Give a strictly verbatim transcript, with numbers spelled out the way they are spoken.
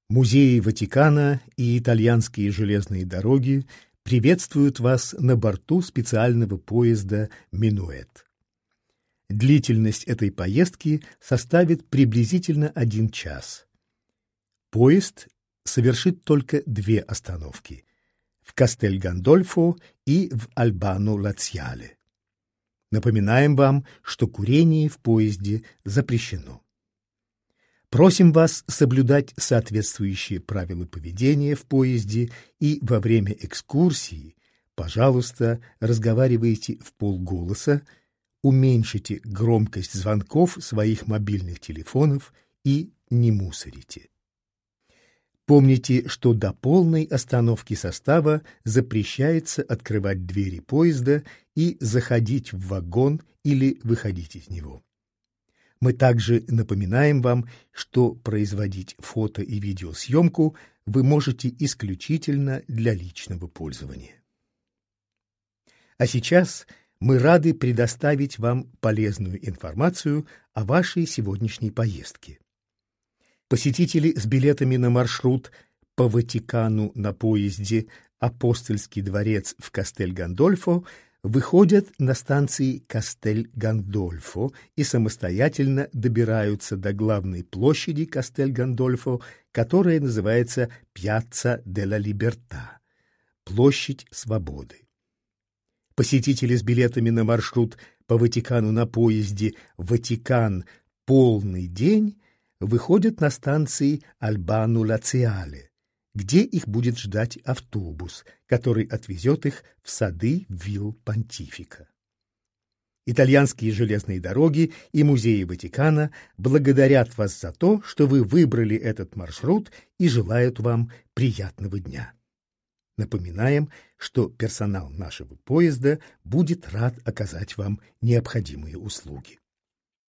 Музеи Ватикана и итальянские железные дороги приветствуют вас на борту специального поезда «Минуэт». Длительность этой поездки составит приблизительно один час. Поезд совершит только две остановки – в Кастель-Гандольфо и в Альбано-Лациале. Напоминаем вам, что курение в поезде запрещено. Просим вас соблюдать соответствующие правила поведения в поезде и во время экскурсии, пожалуйста, разговаривайте вполголоса, уменьшите громкость звонков своих мобильных телефонов и не мусорите. Помните, что до полной остановки состава запрещается открывать двери поезда и заходить в вагон или выходить из него. Мы также напоминаем вам, что производить фото- и видеосъемку вы можете исключительно для личного пользования. А сейчас мы рады предоставить вам полезную информацию о вашей сегодняшней поездке. Посетители с билетами на маршрут по Ватикану на поезде «Апостольский дворец» в Кастель-Гандольфо выходят на станции Кастель-Гандольфо и самостоятельно добираются до главной площади Кастель-Гандольфо, которая называется Пьяцца делла Либерта – Площадь Свободы. Посетители с билетами на маршрут по Ватикану на поезде «Ватикан. Полный день» выходят на станции Альбано-Лациале, где их будет ждать автобус, который отвезет их в сады вилл Понтифика. Итальянские железные дороги и музеи Ватикана благодарят вас за то, что вы выбрали этот маршрут и желают вам приятного дня. Напоминаем, что персонал нашего поезда будет рад оказать вам необходимые услуги.